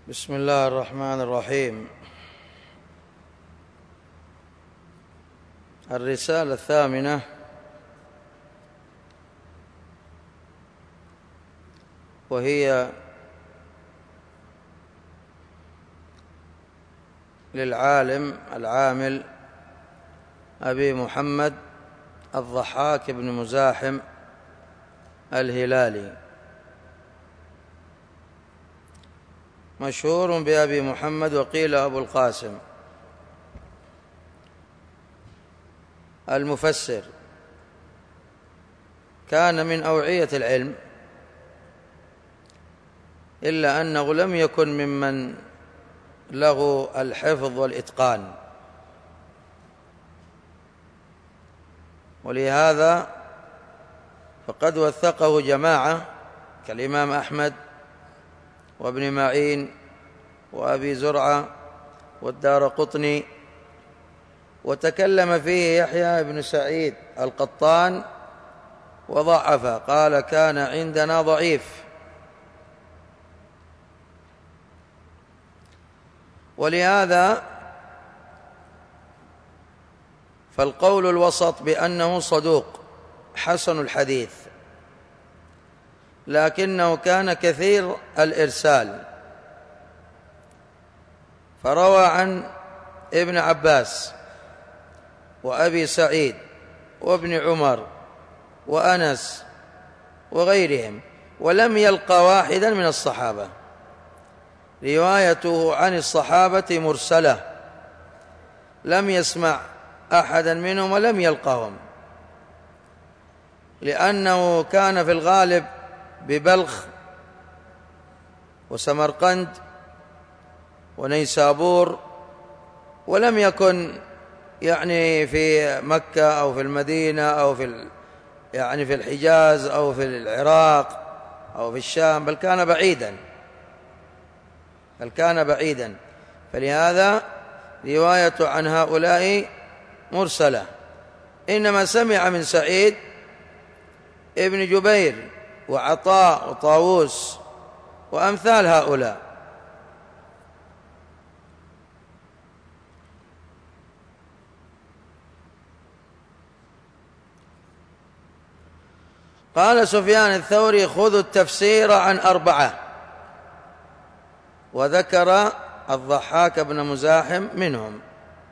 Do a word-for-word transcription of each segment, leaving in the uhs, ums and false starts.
بسم الله الرحمن الرحيم. الرسالة الثامنة وهي للعالم العامل أبي محمد الضحاك بن مزاحم الهلالي، مشهور بأبي محمد وقيل أبو القاسم، المفسر، كان من أوعية العلم، إلا أنه لم يكن ممن له الحفظ والإتقان، ولهذا فقد وثقه جماعة كالإمام أحمد وابن معين وأبي زرعة والدارقطني، وتكلم فيه يحيى بن سعيد القطان وضعف، قال كان عندنا ضعيف. ولهذا فالقول الوسط بأنه صدوق حسن الحديث، لكنه كان كثير الإرسال، فروى عن ابن عباس وأبي سعيد وابن عمر وأنس وغيرهم، ولم يلقى واحدا من الصحابة. روايته عن الصحابة مرسلة، لم يسمع أحدا منهم ولم يلقهم، لأنه كان في الغالب ببلخ وسمرقند ونيسابور، ولم يكن يعني في مكة أو في المدينة أو في يعني في الحجاز أو في العراق أو في الشام، بل كان بعيدا بل كان بعيدا فلهذا رواية عن هؤلاء مرسلة. إنما سمع من سعيد ابن جبير وعطاء وطاووس وأمثال هؤلاء. قال سفيان الثوري: خذوا التفسير عن أربعة، وذكر الضحاك بن مزاحم منهم،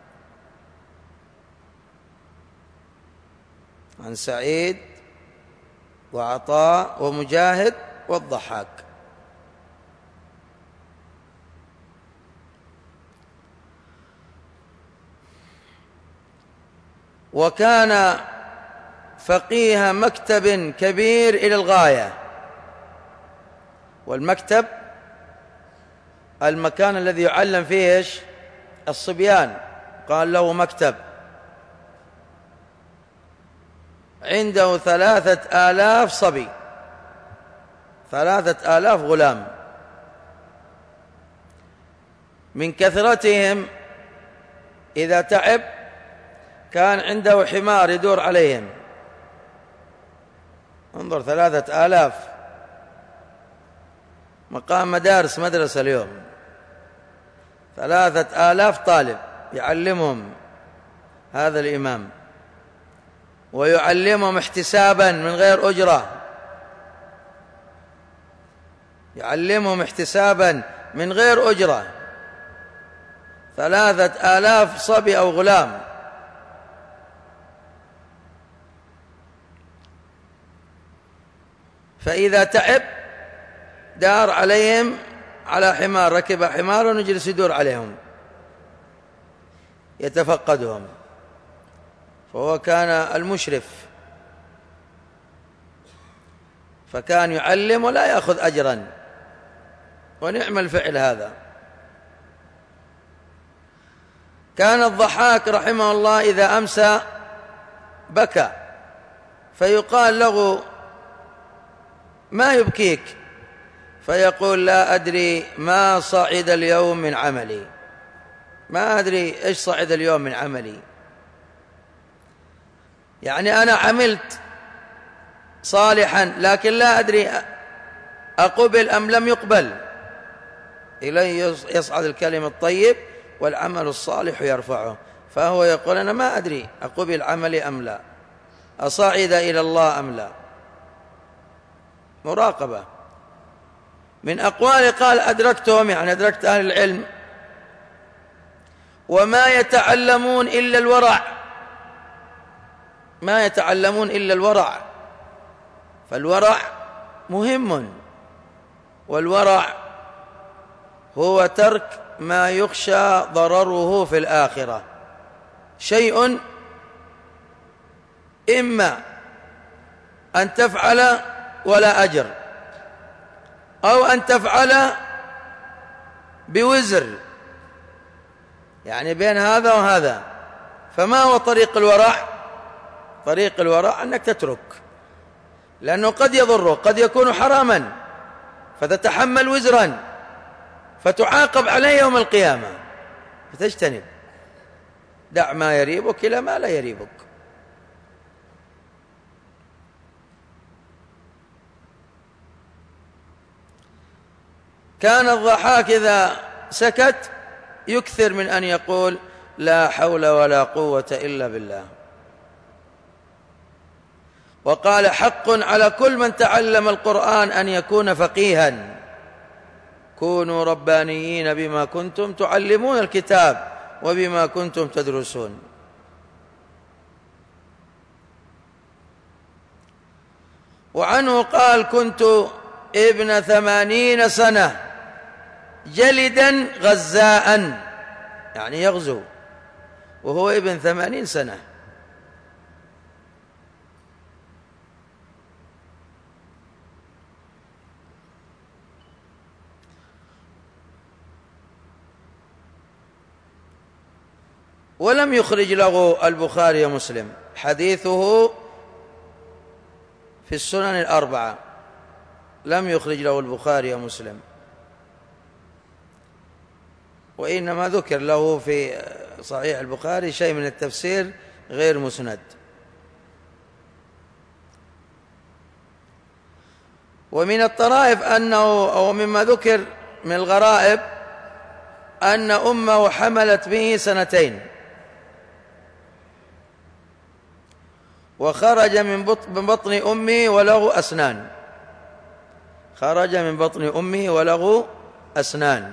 عن سعيد وعطاء ومجاهد والضحاك. وكان فقيه مكتب كبير إلى الغاية، والمكتب المكان الذي يعلم فيه إيش؟ الصبيان، قال له مكتب. عنده ثلاثة آلاف صبي، ثلاثة آلاف غلام، من كثرتهم إذا تعب كان عنده حمار يدور عليهم. انظر، ثلاثة آلاف، مقام مدارس مدرسة اليوم، ثلاثة آلاف طالب يعلمهم هذا الإمام، ويعلمهم احتسابا من غير أجرة، يعلمهم احتسابا من غير أجرة، ثلاثة آلاف صبي أو غلام. فإذا تعب دار عليهم على حمار، ركب حمار ونجلس يدور عليهم يتفقدهم، فهو كان المشرف، فكان يعلم ولا يأخذ أجرا، ونعم الفعل هذا. كان الضحاك رحمه الله إذا أمسى بكى، فيقال له: ما يبكيك؟ فيقول: لا أدري ما صعد اليوم من عملي، ما أدري إيش صعد اليوم من عملي، يعني أنا عملت صالحا لكن لا أدري أقبل أم لم يقبل. إليه يصعد الكلم الطيب والعمل الصالح يرفعه. فهو يقول أنا ما أدري أقبل عملي أم لا، أصعد إلى الله أم لا. مراقبة. من أقوال قال أدركتهم، يعني أدركت أهل العلم، وما يتعلمون إلا الورع، ما يتعلمون إلا الورع. فالورع مهم، والورع هو ترك ما يخشى ضرره في الآخرة. شيء إما أن تفعل ولا أجر، أو أن تفعل بوزر، يعني بين هذا وهذا. فما هو طريق الورع؟ طريق الورع أنك تترك، لأنه قد يضره، قد يكون حراما فتتحمل وزرا فتعاقب عليه يوم القيامة، فتجتنب. دع ما يريبك إلى ما لا يريبك. كان الضحاك إذا سكت يكثر من أن يقول لا حول ولا قوة إلا بالله. وقال حق على كل من تعلم القرآن أن يكون فقيها، كونوا ربانيين بما كنتم تعلمون الكتاب وبما كنتم تدرسون. وعنه قال كنت ابن ثمانين سنة جلدا غزاء، يعني يغزو وهو ابن ثمانين سنة. ولم يخرج له البخاري ومسلم، حديثه في السنن الأربعة، لم يخرج له البخاري ومسلم، وإنما ذكر له في صحيح البخاري شيء من التفسير غير مسند. ومن الطرائف أنه، أو مما ذكر من الغرائب، أن أمه حملت به سنتين وخرج من بطن أمه وله أسنان، خرج من بطن أمه وله أسنان.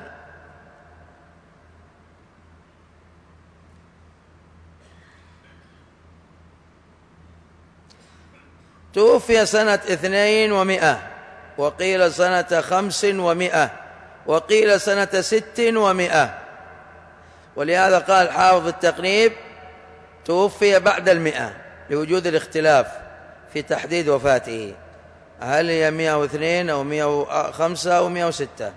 توفي سنة اثنين ومائة، وقيل سنة خمس ومائة، وقيل سنة ست ومائة. ولهذا قال حافظ التقريب توفي بعد المئة لوجود الاختلاف في تحديد وفاته، هل هي مئة واثنين أو مئة وخمسة أو مئة وستة.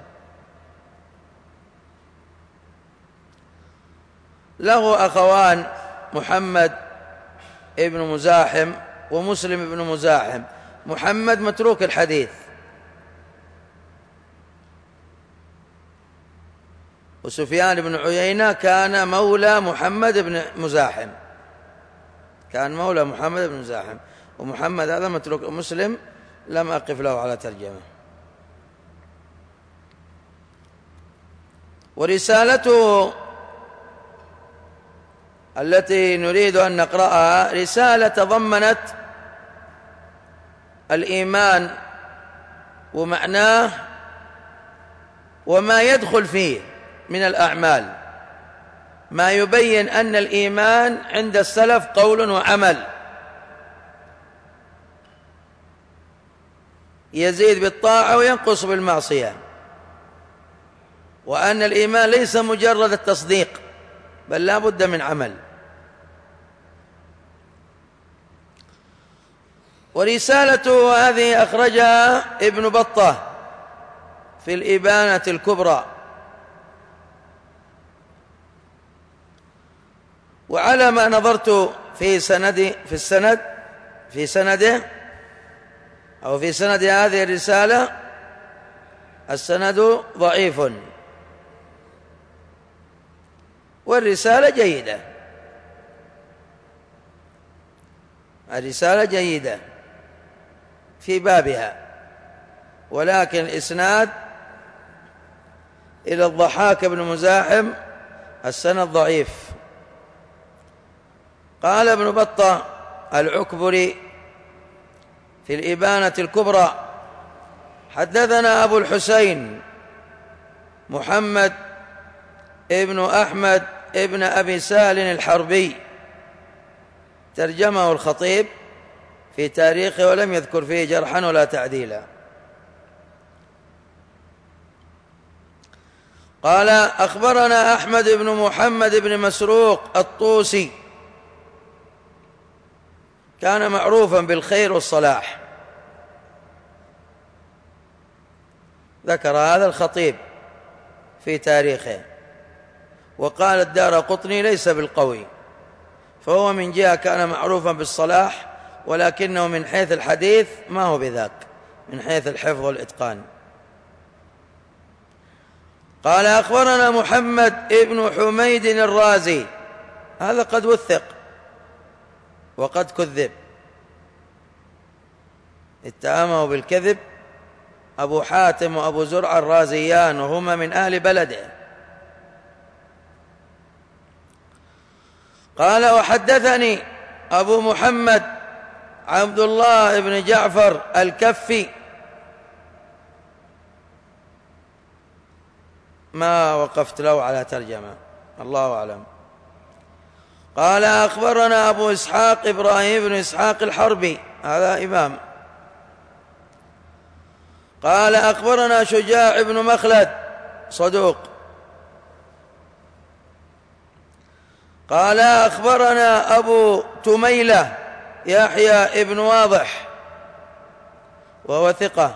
له أخوان محمد ابن مزاحم ومسلم ابن مزاحم. محمد متروك الحديث، وسفيان بن عيينة كان مولى محمد بن مزاحم، كان مولى محمد بن مزاحم، ومحمد هذا متروك. مسلم لم أقف له على ترجمة. ورسالته التي نريد أن نقرأها رسالة تضمنت الإيمان ومعناه وما يدخل فيه من الأعمال، ما يبين أن الإيمان عند السلف قول وعمل، يزيد بالطاعة وينقص بالمعصية، وأن الإيمان ليس مجرد التصديق بل لا بد من عمل. ورسالته هذه أخرجها ابن بطة في الإبانة الكبرى. وعلى ما نظرت في سند في السند في سنده أو في سند هذه الرسالة، السند ضعيف والرسالة جيدة، الرسالة جيدة في بابها، ولكن الإسناد إلى الضحاك بن مزاحم السند ضعيف. قال ابن بطة العكبري في الإبانة الكبرى: حدثنا أبو الحسين محمد ابن أحمد ابن أبي سهل الحربي، ترجمه الخطيب في تاريخه ولم يذكر فيه جرحا ولا تعديلا. قال: أخبرنا أحمد بن محمد بن مسروق الطوسي، كان معروفا بالخير والصلاح، ذكر هذا الخطيب في تاريخه. وقال الدارقطني: ليس بالقوي، فهو من جهة كان معروفا بالصلاح، ولكنه من حيث الحديث ما هو بذاك، من حيث الحفظ والإتقان. قال: أخبرنا محمد ابن حميد الرازي، هذا قد وثق وقد كذب، اتهمه بالكذب أبو حاتم وأبو زرع الرازيان، وهما من أهل بلده. قال: وحدثني أبو محمد عبد الله بن جعفر الكفي، ما وقفت له على ترجمة، الله أعلم. قال: أخبرنا أبو إسحاق إبراهيم بن إسحاق الحربي، هذا إمام. قال: أخبرنا شجاع بن مخلد صدوق. قال: أخبرنا أبو تميلة يحيى بن واضح وهو ثقة.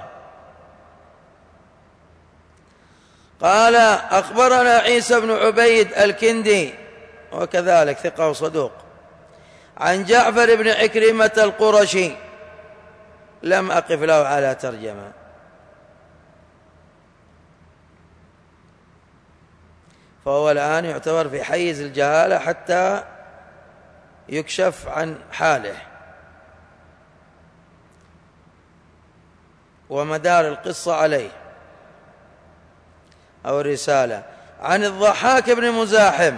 قال: أخبرنا عيسى بن عبيد الكندي وكذلك ثقة وصدوق، عن جعفر بن عكرمة القرشي، لم أقف له على ترجمة. فهو الآن يعتبر في حيز الجهالة حتى يكشف عن حاله. ومدار القصة عليه أو الرسالة. عن الضحاك بن مزاحم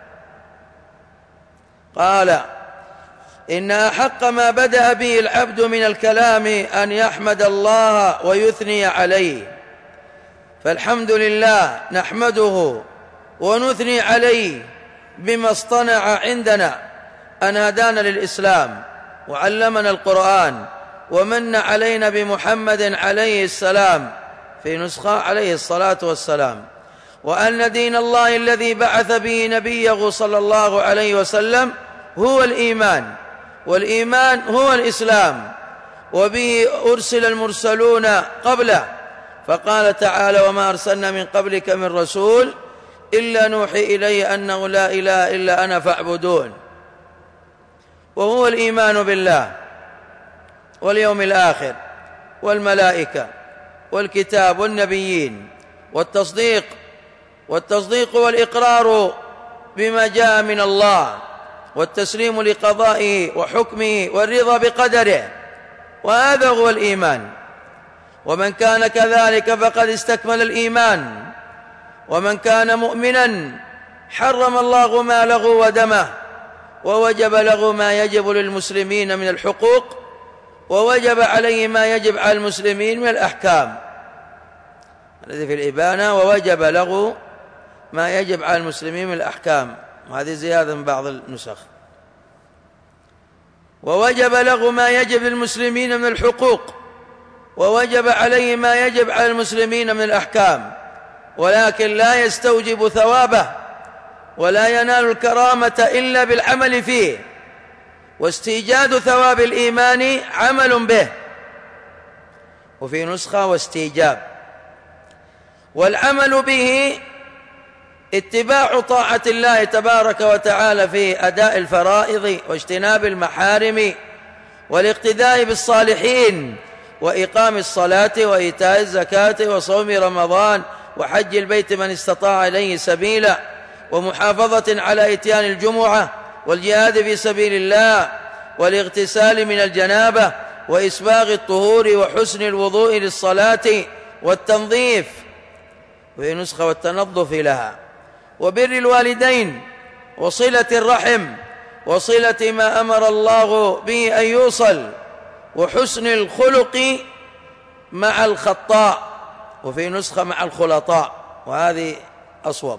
قال: إن أحق ما بدأ به العبد من الكلام أن يحمد الله ويثني عليه، فالحمد لله نحمده ونثني عليه بما اصطنع عندنا أن هدانا للإسلام وعلمنا القرآن ومن علينا بمحمد عليه السلام، في نسخة عليه الصلاة والسلام، وأن دين الله الذي بعث به نبيه صلى الله عليه وسلم هو الإيمان، والإيمان هو الإسلام، وبه أرسل المرسلون قبله، فقال تعالى: وما أرسلنا من قبلك من رسول إلا نوحي إليه أنه لا إله إلا أنا فاعبدون. وهو الإيمان بالله واليوم الآخر والملائكة والكتاب والنبيين، والتصديق والتصديق والإقرار بما جاء من الله، والتسليم لقضائه وحكمه والرضا بقدره، وهذا هو الإيمان. ومن كان كذلك فقد استكمل الإيمان. ومن كان مؤمنا حرم الله ماله ودمه، ووجب له ما يجب للمسلمين من الحقوق، ووجب عليه ما يجب على المسلمين من الأحكام. الذي في الإبانة: ووجب له ما يجب على المسلمين من الأحكام، وهذه زيادة من بعض النسخ. ووجب له ما يجب للمسلمين من الحقوق، ووجب عليه ما يجب على المسلمين من الأحكام، ولكن لا يستوجب ثوابه ولا ينال الكرامة إلا بالعمل فيه، واستيجاد ثواب الإيمان عمل به، وفي نسخة واستيجاب. والعمل به اتباع طاعة الله تبارك وتعالى في أداء الفرائض واجتناب المحارم، والاقتداء بالصالحين، وإقام الصلاة وإيتاء الزكاة وصوم رمضان وحج البيت من استطاع إليه سبيلا، ومحافظة على إتيان الجمعة، والجهاد في سبيل الله، والاغتسال من الجنابة، وإسباغ الطهور، وحسن الوضوء للصلاة، والتنظيف، وفي نسخة والتنظف لها، وبر الوالدين، وصلة الرحم، وصلة ما أمر الله به أن يوصل، وحسن الخلق مع الخطاء، وفي نسخة مع الخلطاء، وهذه أصوب.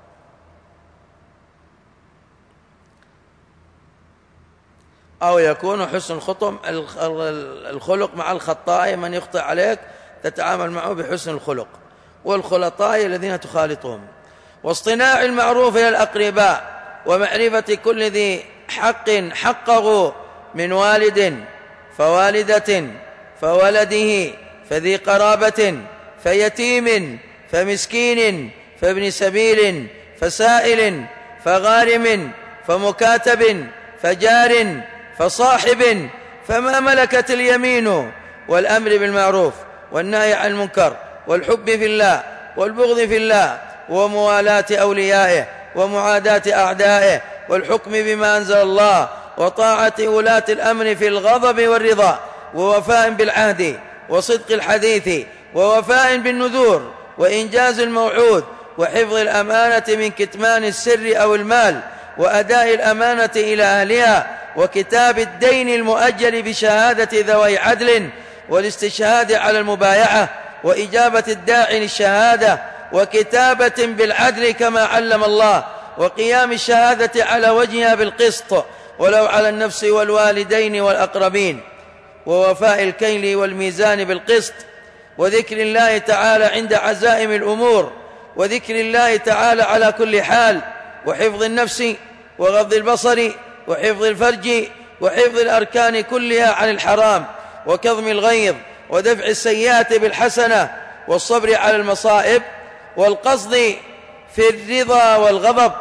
أو يكون حسن الخطم الخلق مع الخطاء، من يخطئ عليك تتعامل معه بحسن الخلق، والخلطاء الذين تخالطهم، واصطناع المعروف إلى الأقرباء، ومعرفة كل ذي حق حقه من والد فوالدة فولده فذي قرابة فيتيم فمسكين فابن سبيل فسائل فغارم فمكاتب فجار فصاحب فما ملكت اليمين، والأمر بالمعروف والنهي عن المنكر، والحب في الله والبغض في الله، وموالاة أوليائه ومعاداة أعدائه، والحكم بما أنزل الله، وطاعة ولاة الأمر في الغضب والرضا، ووفاء بالعهد، وصدق الحديث، ووفاء بالنذور، وإنجاز الموعود، وحفظ الأمانة من كتمان السر أو المال، وأداء الأمانة إلى أهلها، وكتاب الدين المؤجل بشهادة ذوي عدل، والاستشهاد على المبايعة، وإجابة الداعي للشهادة، وكتابة بالعدل كما علم الله، وقيام الشهادة على وجهها بالقسط ولو على النفس والوالدين والأقربين، ووفاء الكيل والميزان بالقسط، وذكر الله تعالى عند عزائم الأمور، وذكر الله تعالى على كل حال، وحفظ النفس، وغض البصر، وحفظ الفرج، وحفظ الأركان كلها عن الحرام، وكظم الغيظ، ودفع السيئات بالحسنة، والصبر على المصائب، والقصد في الرضا والغضب،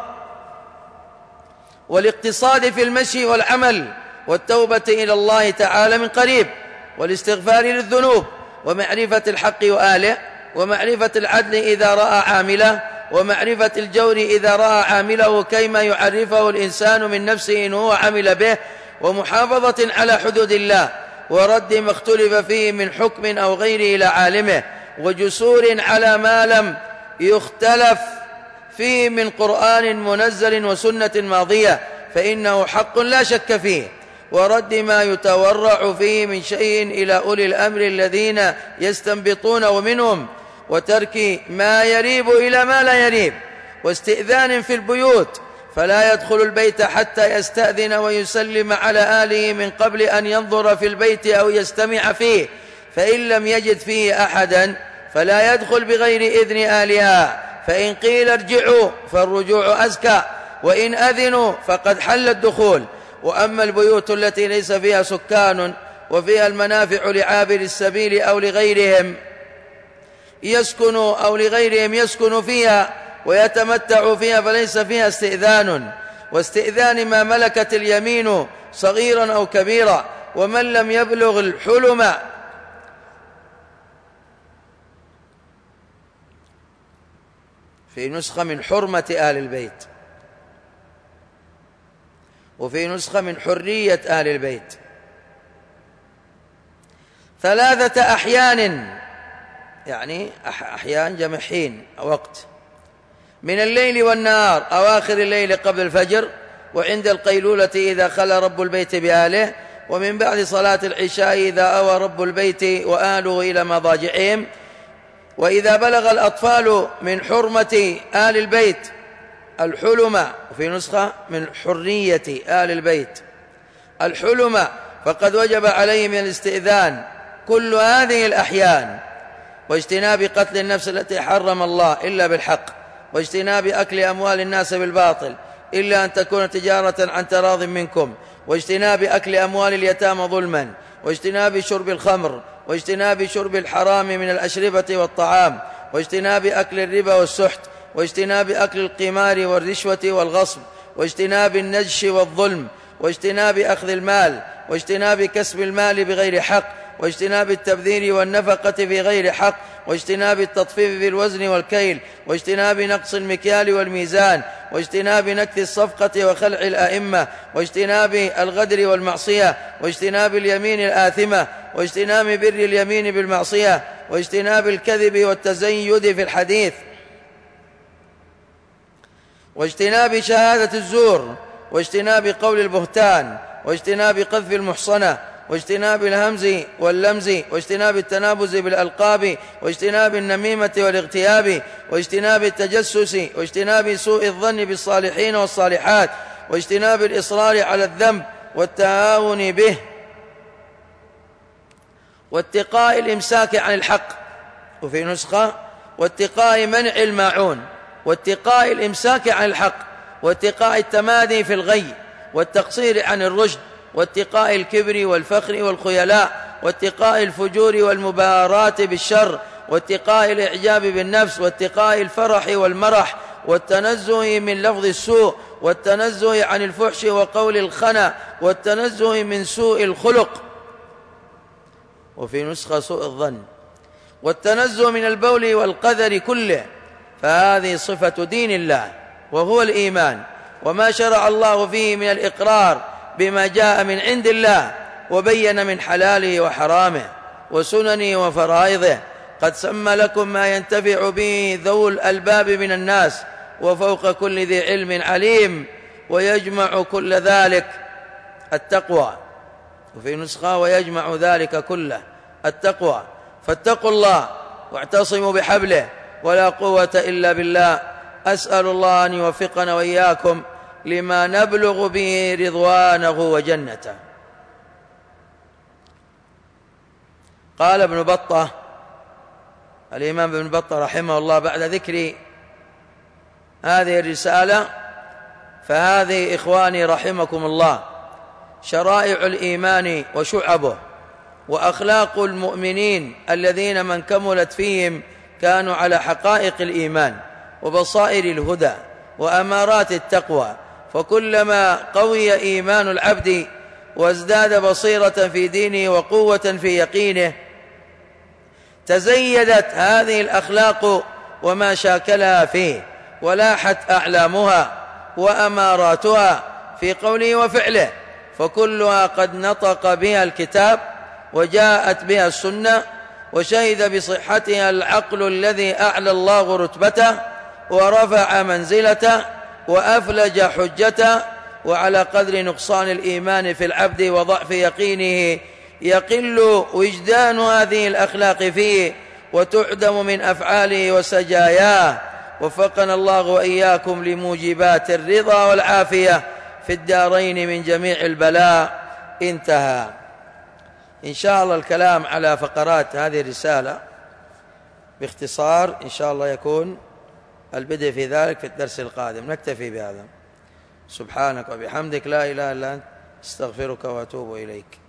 والاقتصاد في المشي والعمل، والتوبة إلى الله تعالى من قريب، والاستغفار للذنوب، ومعرفة الحق وآله، ومعرفة العدل إذا رأى عامله، ومعرفة الجور إذا رأى عامله، كيما يعرفه الإنسان من نفسه إن هو عمل به، ومحافظة على حدود الله، ورد ما اختلف فيه من حكم أو غيره إلى عالمه، وجسور على ما لم يختلف فيه من قرآن منزل وسنة ماضية، فإنه حق لا شك فيه، ورد ما يتورع فيه من شيء إلى أولي الأمر الذين يستنبطونه منهم، وترك ما يريب إلى ما لا يريب، واستئذان في البيوت، فلا يدخل البيت حتى يستأذن ويسلم على آله من قبل أن ينظر في البيت أو يستمع فيه، فإن لم يجد فيه أحدا فلا يدخل بغير إذن آلها، فإن قيل ارجعوا فالرجوع أزكى، وإن أذنوا فقد حل الدخول. وأما البيوت التي ليس فيها سكان وفيها المنافع لعابر السبيل أو لغيرهم يسكن أو لغيرهم يسكن فيها ويتمتع فيها فليس فيها استئذان، واستئذان ما ملكت اليمين صغيرا أو كبيرا، ومن لم يبلغ الحلم في نسخة من حرمة آل البيت، وفي نسخة من حرية آل البيت، ثلاثة أحيان، يعني أحيان جمع حين وقت، من الليل والنهار، أواخر الليل قبل الفجر، وعند القيلولة إذا خلى رب البيت بآله، ومن بعد صلاة العشاء إذا أوى رب البيت وآله إلى مضاجعهم، وإذا بلغ الأطفال من حرمة آل البيت الحلم، وفي نسخة من حرية آل البيت الحلم، فقد وجب عليهم الاستئذان كل هذه الأحيان، واجتناب قتل النفس التي حرم الله إلا بالحق، واجتناب أكل أموال الناس بالباطل إلا أن تكون تجارة عن تراض منكم، واجتناب أكل أموال اليتامى ظلما، واجتناب شرب الخمر، واجتناب شرب الحرام من الأشربة والطعام، واجتناب أكل الربا والسحت، واجتناب أكل القمار والرشوة والغصب، واجتناب النجش والظلم، واجتناب أخذ المال، واجتناب كسب المال بغير حق، واجتناب التبذير والنفقة في غير حق، واجتناب التطفيف في الوزن والكيل، واجتناب نقص المكيال والميزان، واجتناب نكث الصفقة وخلع الأئمة، واجتناب الغدر والمعصية، واجتناب اليمين الآثمة، واجتناب بر اليمين بالمعصية، واجتناب الكذب والتزيد في الحديث، واجتناب شهادة الزور، واجتناب قول البهتان، واجتناب قذف المحصنة، واجتناب الهمز واللمز، واجتناب التنابز بالألقاب، واجتناب النميمة والاغتياب، واجتناب التجسس، واجتناب سوء الظن بالصالحين والصالحات، واجتناب الإصرار على الذنب والتهاون به، واتقاء الإمساك عن الحق. وفي نسخة واتقاء منع الماعون، واتقاء الإمساك عن الحق، واتقاء التمادي في الغي والتقصير عن الرشد، واتقاء الكبر والفخر والخيلاء، واتقاء الفجور والمباراة بالشر، واتقاء الإعجاب بالنفس، واتقاء الفرح والمرح، والتنزه من لفظ السوء، والتنزه عن الفحش وقول الخنا، والتنزه من سوء الخلق. وفي نسخة سوء الظن، والتنزه من البول والقذر كله. فهذه صفة دين الله وهو الإيمان، وما شرع الله فيه من الإقرار بما جاء من عند الله، وبين من حلاله وحرامه وسننه وفرائضه. قد سمى لكم ما ينتفع به ذو الألباب من الناس، وفوق كل ذي علم عليم، ويجمع كل ذلك التقوى. وفي نسخة ويجمع ذلك كله التقوى. فاتقوا الله واعتصموا بحبله، ولا قوة إلا بالله. أسأل الله أن يوفقنا وإياكم لما نبلغ به رضوانه وجنته. قال ابن بطة، الإمام ابن بطة رحمه الله، بعد ذكر هذه الرسالة: فهذه إخواني رحمكم الله شرائع الإيمان وشعبه، وأخلاق المؤمنين الذين من كملت فيهم كانوا على حقائق الإيمان وبصائر الهدى وأمارات التقوى. فكلما قوي إيمان العبد وازداد بصيرة في دينه وقوة في يقينه، تزيدت هذه الأخلاق وما شاكلها فيه، ولاحت أعلامها وأماراتها في قوله وفعله، فكلها قد نطق بها الكتاب وجاءت بها السنة، وشهد بصحتها العقل الذي أعلى الله رتبته ورفع منزلته وأفلج حجته. وعلى قدر نقصان الإيمان في العبد وضعف يقينه يقل وجدان هذه الأخلاق فيه، وتعدم من أفعاله وسجاياه. وفقنا الله وإياكم لموجبات الرضا والعافية في الدارين من جميع البلاء. انتهى. إن شاء الله الكلام على فقرات هذه الرسالة باختصار إن شاء الله يكون البدء في ذلك في الدرس القادم. نكتفي بهذا. سبحانك وبحمدك، لا إله إلا أنت، استغفرك وأتوب إليك.